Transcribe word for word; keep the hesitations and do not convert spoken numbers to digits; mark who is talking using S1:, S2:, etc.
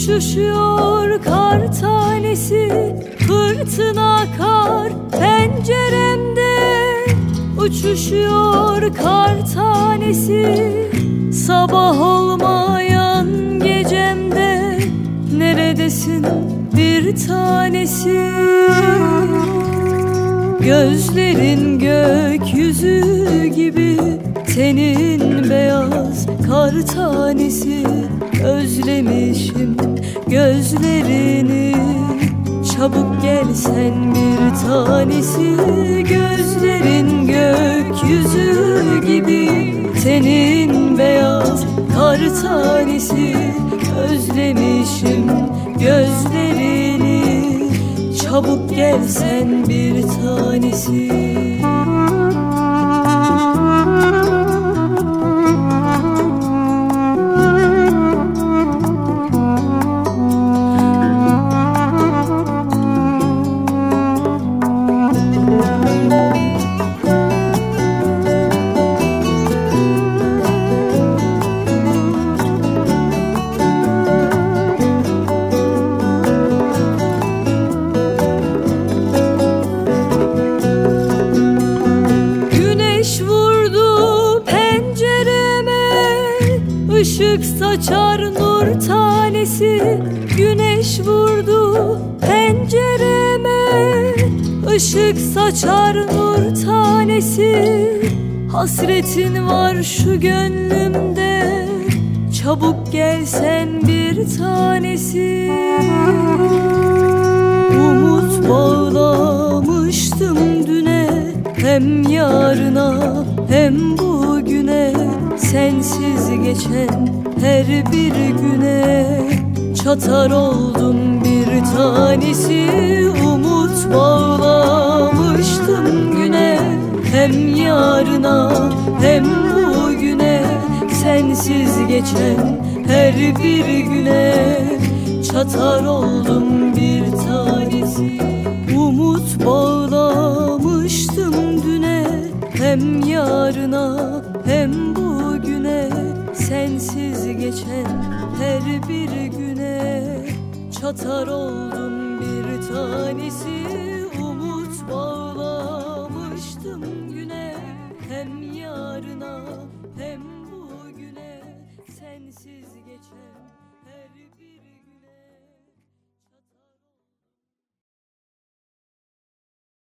S1: Uçuşuyor kar tanesi, fırtına kar penceremde. Uçuşuyor kar tanesi, sabah olmayan gecemde. Neredesin bir tanesi? Gözlerin gökyüzü gibi, tenin beyaz kar tanesi. Özlemişim gözlerini, çabuk gelsen bir tanesi. Gözlerin gökyüzü gibi, tenin beyaz kar tanesi. Özlemişim gözlerini, çabuk gelsen bir tanesi. Işık saçar nur tanesi, güneş vurdu pencereme. Işık saçar nur tanesi, hasretin var şu gönlümde. Çabuk gelsen bir tanesi. Umut bağlamıştım düne, hem yarına hem bugüne. Sensiz geçen her bir güne çatar oldum bir tanesi. Umut bağlamıştım güne, hem yarına hem bugüne. Sensiz geçen her bir güne çatar oldum bir tanesi. Umut bağlamıştım düne, hem yarına hem bugüne. Sensiz geçen her bir güne çatar oldum bir tanesi. Umut bağlamıştım güne, hem yarına hem bugüne. Sensiz geçen her bir